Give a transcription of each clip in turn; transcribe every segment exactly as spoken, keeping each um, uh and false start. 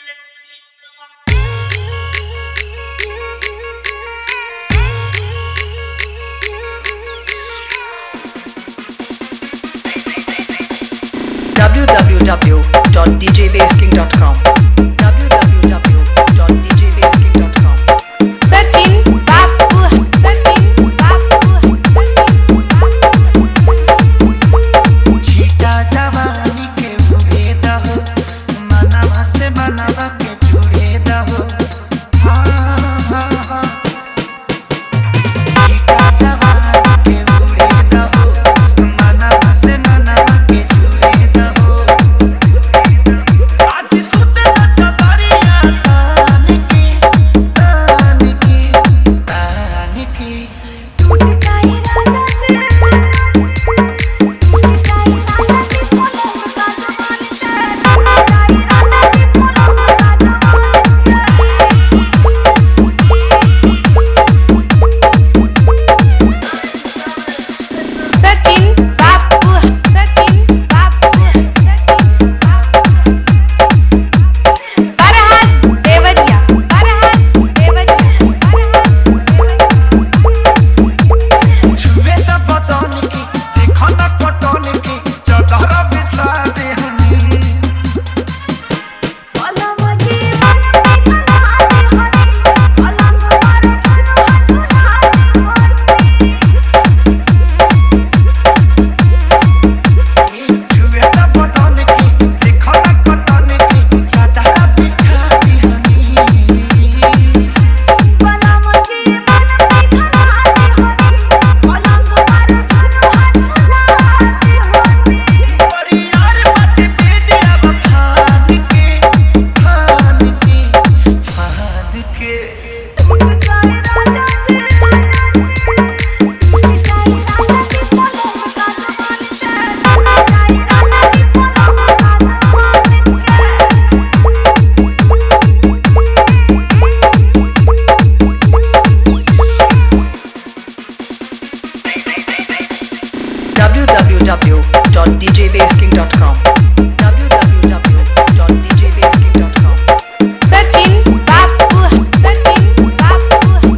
w w w dot d j bass king dot com w w w dot d j bass king dot com Sachin बापू सचिन बापू छीटा जवानी के उड़े दहो मनवा से मनवा के जुड़े दहो हाँ हाँ हाँ छीटा जवानी के उड़े दहो मनवा से मनवा के जुड़े दहो आज सुते न कबरिया तान की तान की तान की सचिन बापू सचिन बापू फरहाद देवरिया फरहाद देवरिया छुए त बदन की देखो न पटन की चदर बिछा दे हनी छुए त बदन की देखो न पटन की चदर बिछा दे हनी परियार मत दे दे अब फान के फान के फान के w w w dot d j bass king dot com w w w dot d j bass king dot com Sachin बापू सचिन बापू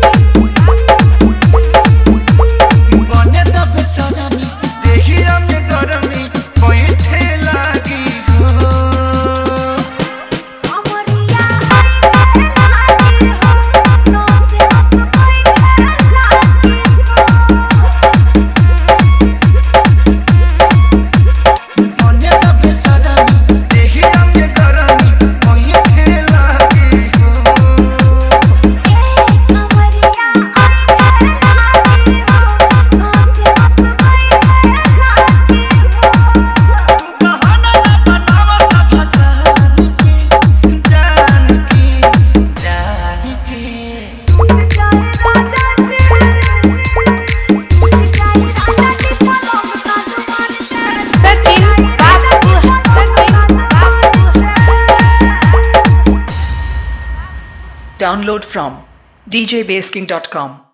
बने त बेसरमी देहिया में गरमी बैठे लागी हो बने त बेसरमी देहिया में गरमी बैठे लागी हो बहाना न बनावा सब जान की जान की जान की सचिन बापू सचिन बापू download from d j bass king dot com